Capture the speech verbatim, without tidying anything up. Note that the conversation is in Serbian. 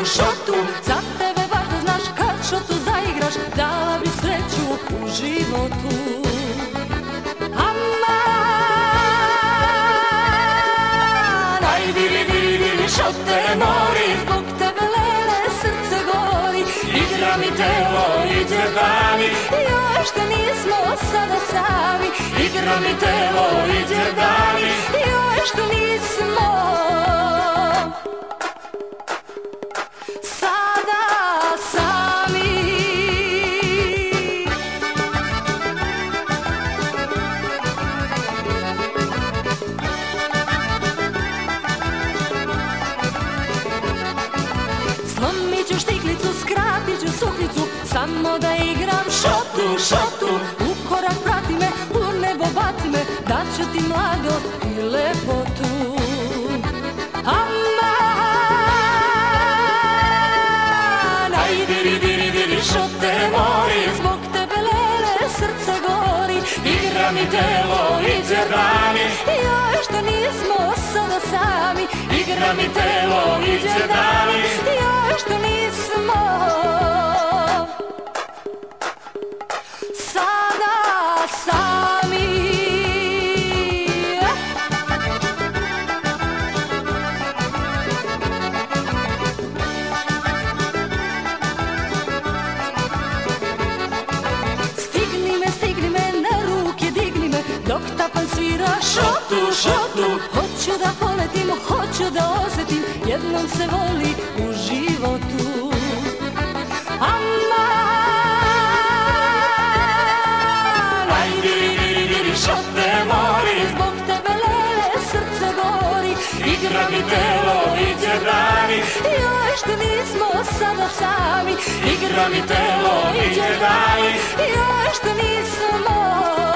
šotu. Za tebe baš da znaš kad šotu zaigraš, dala bi sreću u životu. Aman, aj viri, viri, viri, šote mori, zbog tebe lele srce gori. Igra mi telo, iđe dani, još što nismo sada sami. Igra mi telo, iđe dani, još što nismo sada sami. Slomit ću štiklicu, skratit ću suknicu, samo da igram šotu, šotu. U korak prati me, u nebo baci me, daću ti mladost i lepotu. Aman, aj viri, viri, viri, šote mori, zbog tebe lele srce gori. Igra mi telo, iđe dani, još što nismo sada sami. Igra mi telo, iđe dani, još što nismo sada sami. Stigni me, stigni me, na ruke digni me, dok tapan svira šotu, šotu. Hoću da poletim, hoću da osjetim, jednom se voli u životu. Aman, aj viri, viri, viri, šote mori, zbog tebe lele srce gori. Igra mi telo, iđe dani, još što nismo sada sami. Igra mi telo, iđe dani, još što nismo